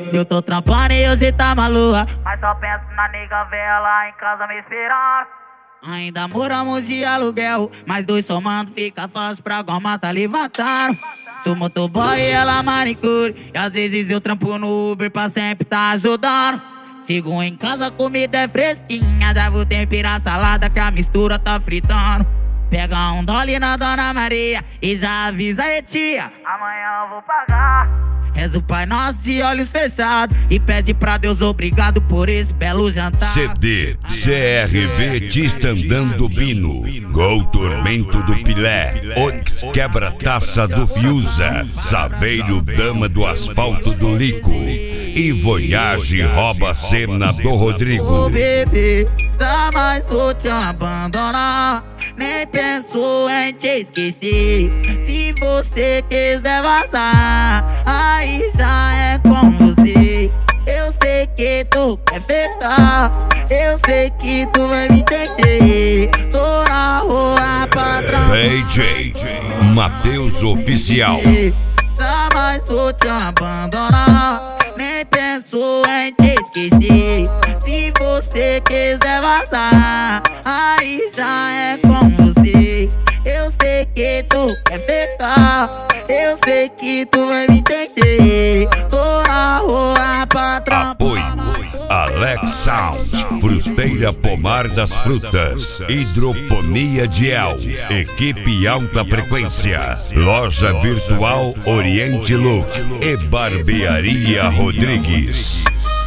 Eu tô trampando e você tá maluca, mas só penso na nega velha lá em casa me esperando. Ainda moramos de aluguel, mas dois somando fica fácil pra goma tá levantando. Sou motoboy e ela manicure, e às vezes eu trampo no Uber pra sempre tá ajudando. Chego em casa, a comida é fresquinha, já vou temperar a salada que a mistura tá fritando. Pega um dolly na Dona Maria e já avisa aí, tia, amanhã eu vou pagar. Reza o Pai Nosso de olhos fechados e pede pra Deus obrigado por esse belo jantar. CD CRV Tistandando Bino, Gol Tormento do Pilé, Ox Quebra-Taça do Fiuza, Saveiro Dama do Asfalto do Lico e Voyage Rouba Cena do Rodrigo. Ô bebê, jamais vou te abandonar, nem penso em te esquecer. Se você quiser vazar, aí já é com você. Eu sei que tu quer fechar, eu sei que tu vai me entender. Tô na rua pra trás. DJ Matheus Oficial. Jamais vou te abandonar, nem penso em te esquecer. Se você quiser vazar, aí já é com você. Eu sei que tu quer fechar, eu sei que tu vai me entender. Tô na rua pra trampar. Apoio Alex Sound, Fruteira Pomar das Frutas, Hidroponia de El, Equipe Alta Frequência, Loja Virtual Oriente Look e Barbearia Rodrigues.